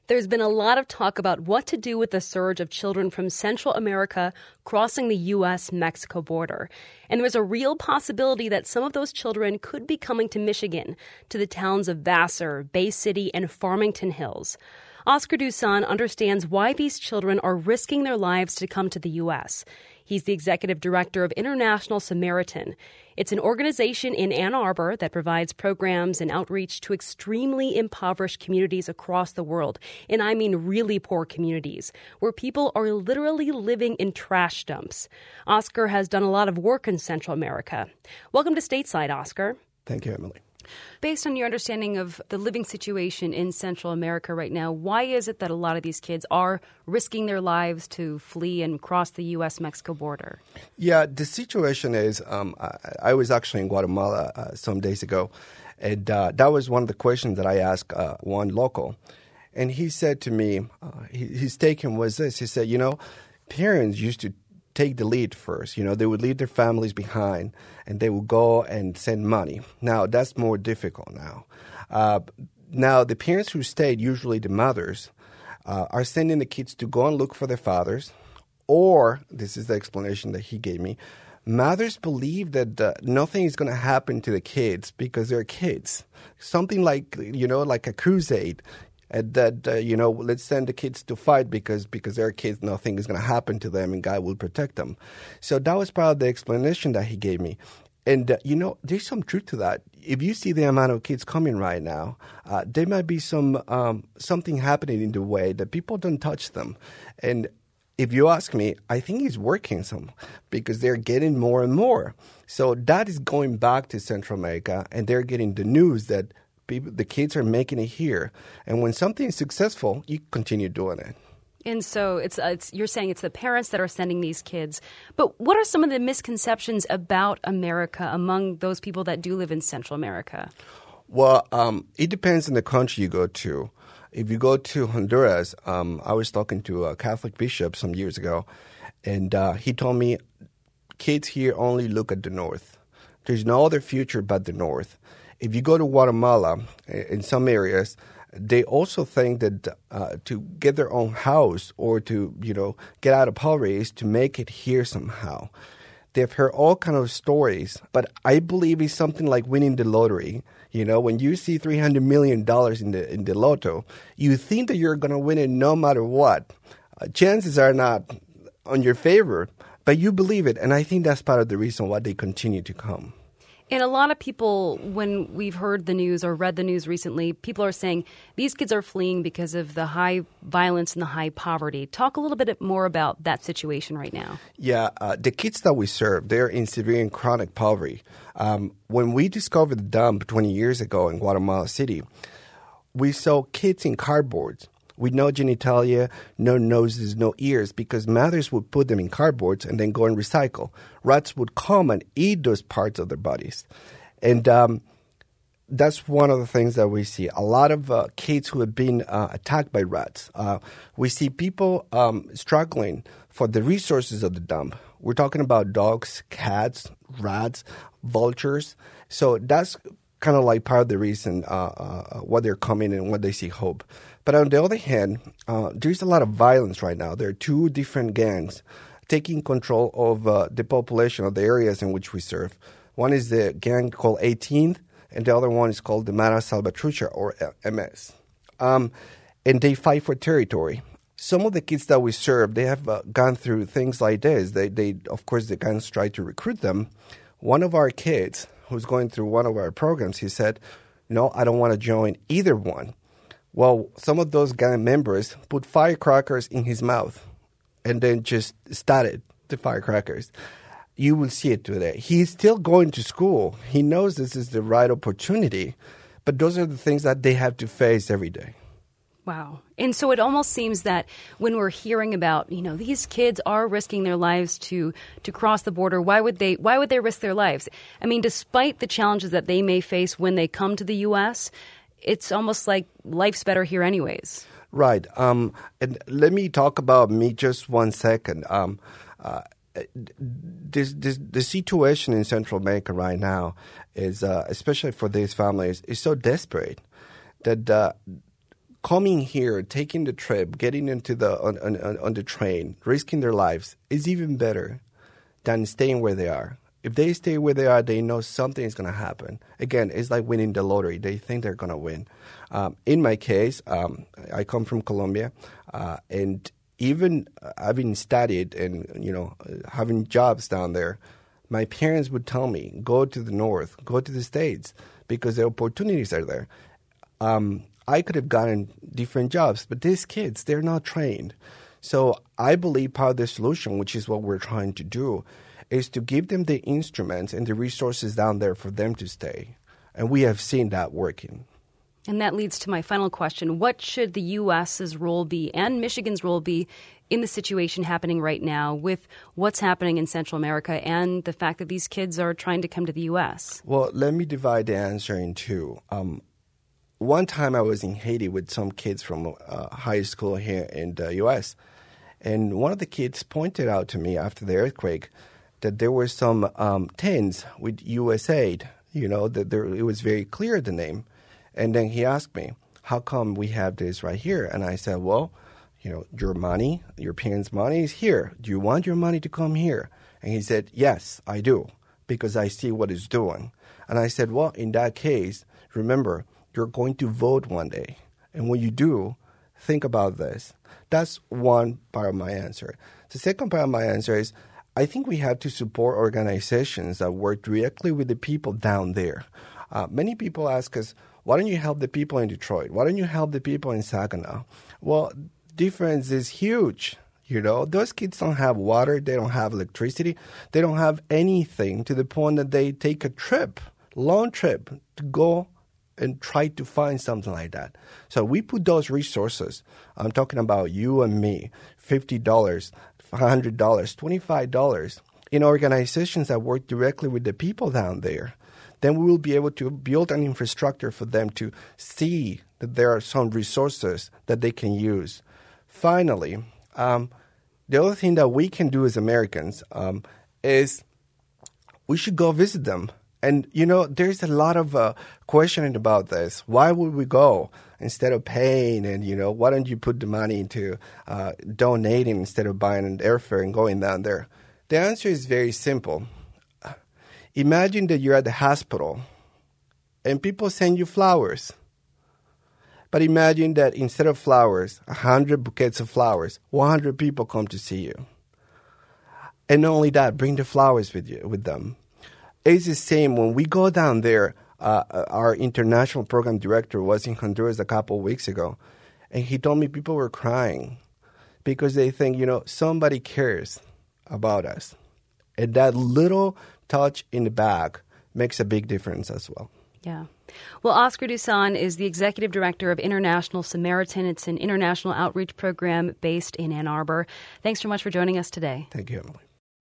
There's been a lot of talk about what to do with the surge of children from Central America crossing the U.S.-Mexico border. And there's a real possibility that some of those children could be coming to Michigan, to the towns of Vassar, Bay City, and Farmington Hills. Oscar Dusan understands why these children are risking their lives to come to the U.S. He's the executive director of International Samaritan. It's an organization in Ann Arbor that provides programs and outreach to extremely impoverished communities across the world. And I mean really poor communities, where people are literally living in trash dumps. Oscar has done a lot of work in Central America. Welcome to Stateside, Oscar. Thank you, Emily. Based on your understanding of the living situation in Central America right now, why is it that a lot of these kids are risking their lives to flee and cross the U.S.-Mexico border? Yeah, the situation is, I was actually in Guatemala some days ago, and that was one of the questions that I asked one local. And he said to me, his take was this. He said, parents used to take the lead first. They would leave their families behind, and they would go and send money. Now, that's more difficult now. Now, the parents who stayed, usually the mothers, are sending the kids to go and look for their fathers, or, this is the explanation that he gave me, mothers believe that nothing is going to happen to the kids because they're kids. Something like, like a crusade. Let's send the kids to fight because they're kids, nothing is going to happen to them and God will protect them. So that was part of the explanation that he gave me. And, there's some truth to that. If you see the amount of kids coming right now, there might be something happening in the way that people don't touch them. And if you ask me, I think he's working some because they're getting more and more. So that is going back to Central America, and they're getting the news that the kids are making it here. And when something is successful, you continue doing it. And so you're saying it's the parents that are sending these kids. But what are some of the misconceptions about America among those people that do live in Central America? Well, it depends on the country you go to. If you go to Honduras, I was talking to a Catholic bishop some years ago, and he told me kids here only look at the north. There's no other future but the north. If you go to Guatemala, in some areas, they also think that to get their own house or to, get out of poverty is to make it here somehow. They've heard all kind of stories, but I believe it's something like winning the lottery. When you see $300 million in the lotto, you think that you're going to win it no matter what. Chances are not on your favor, but you believe it, and I think that's part of the reason why they continue to come. And a lot of people, when we've heard the news or read the news recently, people are saying these kids are fleeing because of the high violence and the high poverty. Talk a little bit more about that situation right now. Yeah, the kids that we serve, they're in severe and chronic poverty. When we discovered the dump 20 years ago in Guatemala City, we saw kids in cardboards with no genitalia, no noses, no ears, because mothers would put them in cardboards and then go and recycle. Rats would come and eat those parts of their bodies. And that's one of the things that we see. A lot of kids who have been attacked by rats. We see people struggling for the resources of the dump. We're talking about dogs, cats, rats, vultures. So that's kind of like part of the reason why they're coming and why they see hope. But on the other hand, there's a lot of violence right now. There are two different gangs taking control of the population of the areas in which we serve. One is the gang called 18th, and the other one is called the Mara Salvatrucha, or MS. And they fight for territory. Some of the kids that we serve, they have gone through things like this. Of course, the gangs try to recruit them. One of our kids who's going through one of our programs, he said, no, I don't want to join either one. Well, some of those gang members put firecrackers in his mouth and then just started the firecrackers. You will see it today. He's still going to school. He knows this is the right opportunity, but those are the things that they have to face every day. Wow. And so it almost seems that when we're hearing about, these kids are risking their lives to cross the border, why would they risk their lives? I mean, despite the challenges that they may face when they come to the U.S., it's almost like life's better here anyways. Right. And let me talk about me just 1 second. The situation in Central America right now is, especially for these families, is so desperate that coming here, taking the trip, getting into on the train, risking their lives is even better than staying where they are. If they stay where they are, they know something is going to happen. Again, it's like winning the lottery. They think they're going to win. In my case, I come from Colombia, and even having studied and having jobs down there, my parents would tell me, go to the north, go to the States, because the opportunities are there. I could have gotten different jobs, but these kids, they're not trained. So I believe part of the solution, which is what we're trying to do, is to give them the instruments and the resources down there for them to stay. And we have seen that working. And that leads to my final question. What should the U.S.'s role be and Michigan's role be in the situation happening right now with what's happening in Central America and the fact that these kids are trying to come to the U.S.? Well, let me divide the answer in two. One time I was in Haiti with some kids from high school here in the U.S., and one of the kids pointed out to me after the earthquake that there were some tents with USAID, that it was very clear, the name. And then he asked me, how come we have this right here? And I said, well, your money, your parents' money is here. Do you want your money to come here? And he said, yes, I do, because I see what it's doing. And I said, well, in that case, remember, you're going to vote one day. And when you do, think about this. That's one part of my answer. The second part of my answer is, I think we have to support organizations that work directly with the people down there. Many people ask us, why don't you help the people in Detroit? Why don't you help the people in Saginaw? Well, difference is huge. Those kids don't have water. They don't have electricity. They don't have anything to the point that they take a long trip to go and try to find something like that. So we put those resources, I'm talking about you and me, $50, $100, $25, in organizations that work directly with the people down there. Then we will be able to build an infrastructure for them to see that there are some resources that they can use. Finally, the other thing that we can do as Americans is we should go visit them. And, there's a lot of questioning about this. Why would we go instead of paying? And, why don't you put the money into donating instead of buying an airfare and going down there? The answer is very simple. Imagine that you're at the hospital and people send you flowers. But imagine that instead of flowers, 100 bouquets of flowers, 100 people come to see you. And not only that, bring the flowers with them. It's the same when we go down there. Our international program director was in Honduras a couple of weeks ago, and he told me people were crying because they think, somebody cares about us. And that little touch in the bag makes a big difference as well. Yeah. Well, Oscar Dusan is the executive director of International Samaritan. It's an international outreach program based in Ann Arbor. Thanks so much for joining us today. Thank you, Emily.